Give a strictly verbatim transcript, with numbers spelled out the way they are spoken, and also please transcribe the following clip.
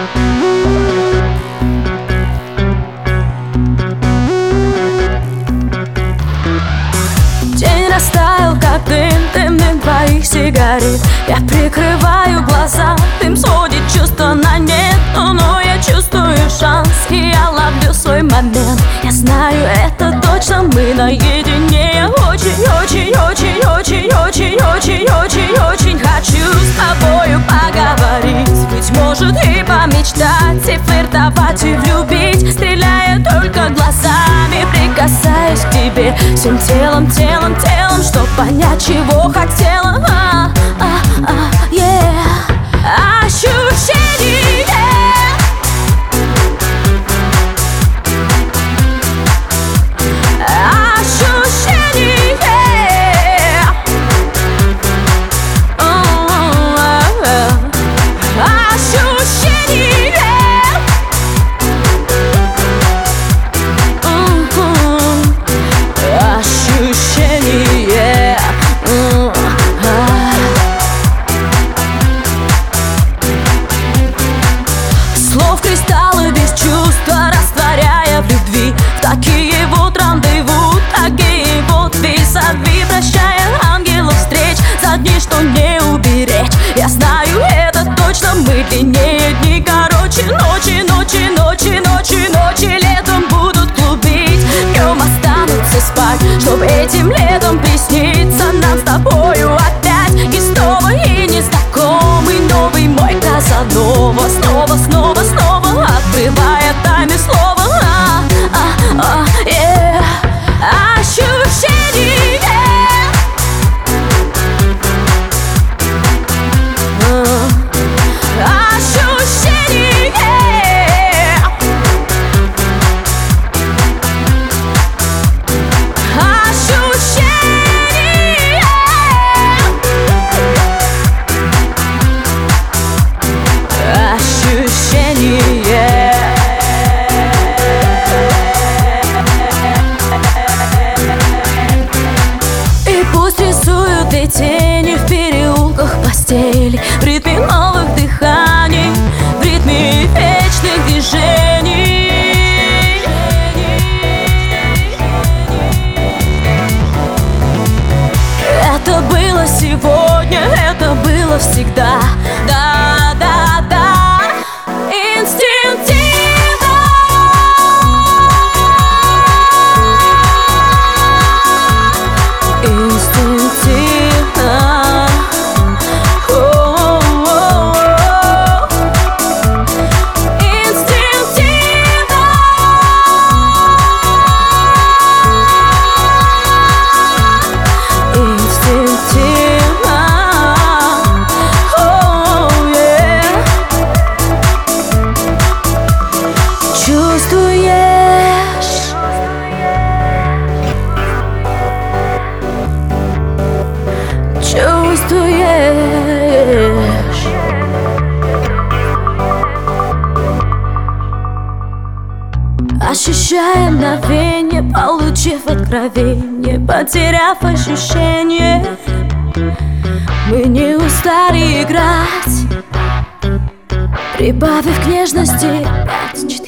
День растаял, как дым, дым, дым твоих сигарет. Я прикрываю глаза, дым сводит чувства на нет. Но, но я чувствую шанс, и я ловлю свой момент. Я знаю, это точно мы наедине. Я очень, очень, очень, очень, очень, очень, очень, очень хочу с тобою поговорить. Быть может и помечтать, и флиртовать, и влюбить, стреляя только глазами, прикасаясь к тебе всем телом, телом, телом, чтоб понять, чего хотела. а, а, а, yeah. Ощущение. Ощущение. Ощущение. Ощущение. Слов кристаллы без чувства, растворяя в любви. В такие вот рандеву, такие вот визави, прощая ангелов встреч за дни, что не уберечь. Я знаю, это точно мы, длиннее дни, короче ночи, ночи, ночи, ночи, ночи летом будут клубить, днем останутся спать, чтоб этим летом присниться нам с тобою опять. И снова и незнакомый новый мой Казанова, снова, снова, снова открывая тайны слова. а, а, а, yeah. Ощущение. Ощущение. Ощущение. И пусть рисуют и тени в переулках постели, в ритме новых дыханий, в ритме вечных движений. Это было сегодня, это было всегда. Да, да, да. Инстинктивно. Инстинктивно. О-о-о-о. Инстинктивно. Инстинктивно. Oh, yeah. Чувствуешь? Чувствуешь? Ощущая мгновение, получив откровение, потеряв ощущение, мы не устали играть, прибавив к нежности пять, четыре.